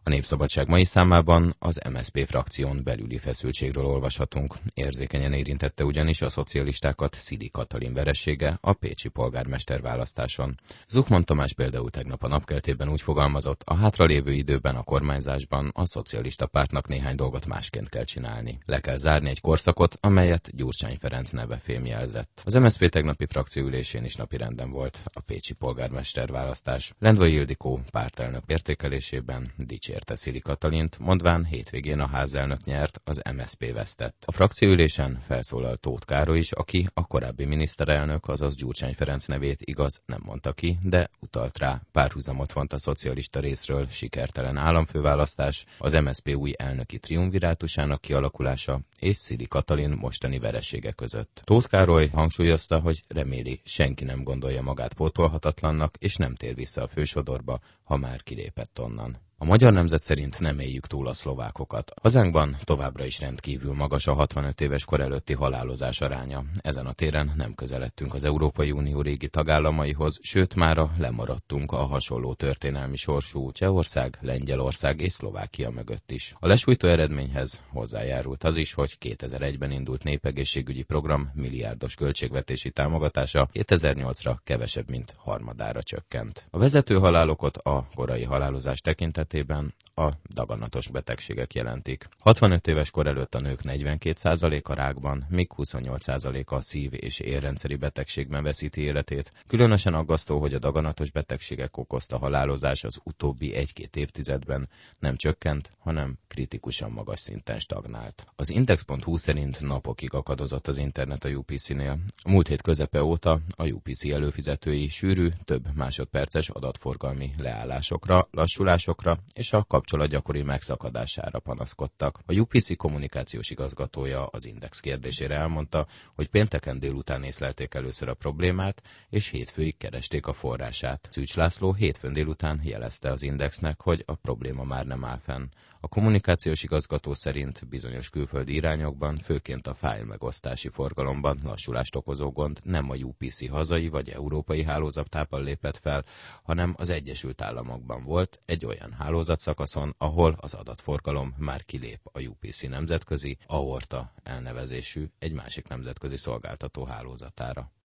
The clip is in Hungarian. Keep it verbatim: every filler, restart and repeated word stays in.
A Népszabadság mai számában az em es zé pé frakción belüli feszültségről olvashatunk. Érzékenyen érintette ugyanis a szocialistákat Szili Katalin veresége a pécsi polgármester választáson. Zuchman Tamás például tegnap a Napkeltében úgy fogalmazott, a hátralévő időben a kormányzásban a szocialista pártnak néhány dolgot másként kell csinálni. Le kell zárni egy korszakot, amelyet Gyurcsány Ferenc neve fémjelzett. Az em es zé pé tegnapi frakcióülésén is napirenden volt a pécsi polgármester választás. Lendvai Ildikó pártelnök értékelésében dicsérte Szili Katalint, mondván hétvégén a házelnök nyert, az em es zé pé vesztett. A frakcióülésen felszólalt Tóth Károly is, aki a korábbi miniszterelnök, azaz Gyurcsány Ferenc nevét igaz nem mondta ki, de utalt rá. Párhuzamot vont a szocialista részről sikertelen államfőválasztás, az em es zé pé új elnöki triumvirátusának kialakulása és Szili Katalin mostani veresége között. Tóth Károly hangsúlyozta, hogy reméli, senki nem gondolja magát pótolhatatlannak, és nem tér vissza a fősodorba, ha már kilépett onnan. A Magyar Nemzet szerint nem éljük túl a szlovákokat. Hazánkban továbbra is rendkívül magas a hatvanöt éves kor előtti halálozás aránya. Ezen a téren nem közeledtünk az Európai Unió régi tagállamaihoz, sőt mára lemaradtunk a hasonló történelmi sorsú Csehország, Lengyelország és Szlovákia mögött is. A lesújtó eredményhez hozzájárult az is, hogy kétezer-egyben indult népegészségügyi program milliárdos költségvetési támogatása kétezer-nyolcra kevesebb, mint harmadára csökkent. A vezető halálokot a korai halálozás tekintetében a daganatos betegségek jelentik. hatvanöt éves kor előtt a nők negyvenkét százaléka rákban, míg huszonnyolc százaléka a szív- és érrendszeri betegségben veszíti életét. Különösen aggasztó, hogy a daganatos betegségek okozta halálozás az utóbbi egy-két évtizedben nem csökkent, hanem kritikusan magas szinten stagnált. Az index pont hu szerint napokig akadozott az internet a u pé cé-nél. A múlt hét közepe óta a u pé cé előfizetői sűrű, több másodperces adatforgalmi leállásokra, lassulásokra és a kapcsolat gyakori megszakadására panaszkodtak. A u pé cé kommunikációs igazgatója az Index kérdésére elmondta, hogy pénteken délután észlelték először a problémát, és hétfőig keresték a forrását. Szűcs László hétfőn délután jelezte az Indexnek, hogy a probléma már nem áll fenn. A kommunikációs igazgató szerint bizonyos külföldi irányokban, főként a fájl megosztási forgalomban lassulást okozó gond nem a u pé cé hazai vagy európai hálózattában lépett fel, hanem az Egyesült Államokban volt egy olyan hálózatszakaszon, ahol az adatforgalom már kilép a u pé cé nemzetközi, Aorta elnevezésű egy másik nemzetközi szolgáltató hálózatára.